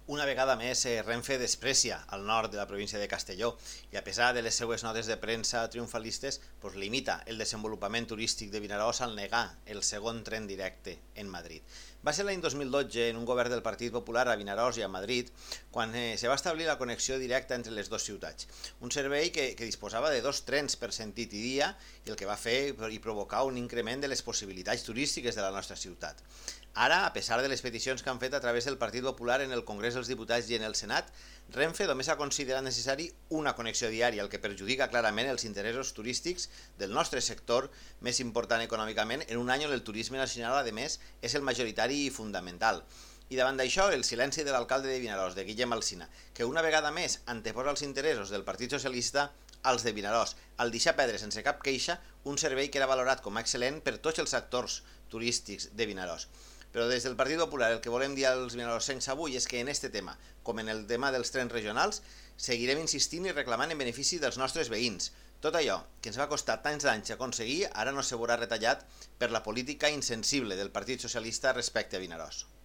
Una vegada més, Renfe desprecia el nord de la província de Castelló i a pesar de les seues notes de premsa triomfalistes, limita el desenvolupament turístic de Vinaròs al negar el segon tren directe en Madrid. Va ser l'any 2012, en un govern del Partit Popular a Vinaròs i a Madrid, quan se va establir la connexió directa entre les dues ciutats. Un servei que disposava de 2 trens per sentit i dia i el que va fer i provocar un increment de les possibilitats turístiques de la nostra ciutat. Ara, a pesar de les peticions que han fet a través del Partit Popular en el Congrés dels Diputats i en el Senat, Renfe només ha considerat necessari una connexió diària, el que perjudica clarament els interessos turístics del nostre sector més important econòmicament en un any on el turisme nacional, a més, és el majoritari i fundamental. I davant d'això, el silenci de l'alcalde de Vinaròs, de Guillem Alsina, que una vegada més anteposa els interessos del Partit Socialista als de Vinaròs, al deixar perdre sense cap queixa un servei que era valorat com a excel·lent per tots els actors turístics de Vinaròs. Però des del Partit Popular el que volem dir als vinaròsencs avui és que en aquest tema, com en el tema dels trens regionals, seguirem insistint i reclamant en benefici dels nostres veïns. Tot allò que ens va costar tants d'anys aconseguir ara no se veurà retallat per la política insensible del Partit Socialista respecte a Vinaròs.